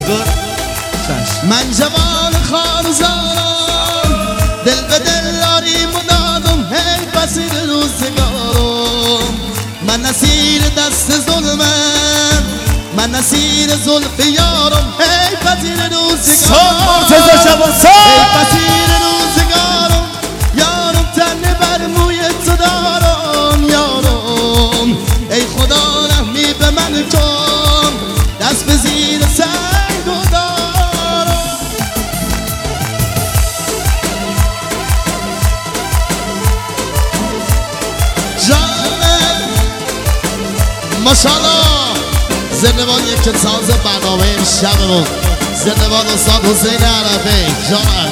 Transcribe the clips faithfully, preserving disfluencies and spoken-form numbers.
شکر. من جوان خارزارم دل به دل داری مدادم هی بسیر روزگارم من نسیر دست ظلمم من نسیر زلف یارم هی بسیر روزگارم هی بسیر روزگارم یارم تنه بر موی تو دارم یارم ای خدا رحمی به من کن دست به زیر سنگ و دارم جانم ماشاءالله زندبان یک ساز برنامه امشبمون زندبان استاد حسین عرفی جانم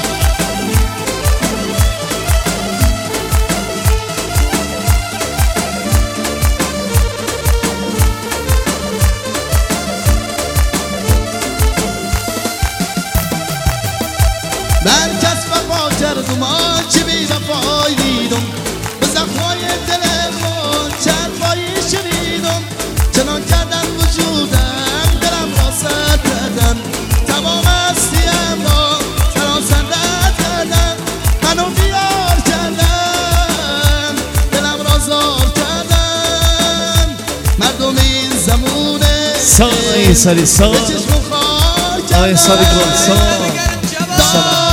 من کس وفا کردم آنچه بی وفایی دیدم به زخمای دل خود چند بایی شنیدم چنان کردن وجودم دلم را سرد کردن تمام هستیم را سراسندت کردن منو بیار کردن دلم را زار کردن مردم این زمونه سای سالی سای به چشم خار آی سالی گل سای کردن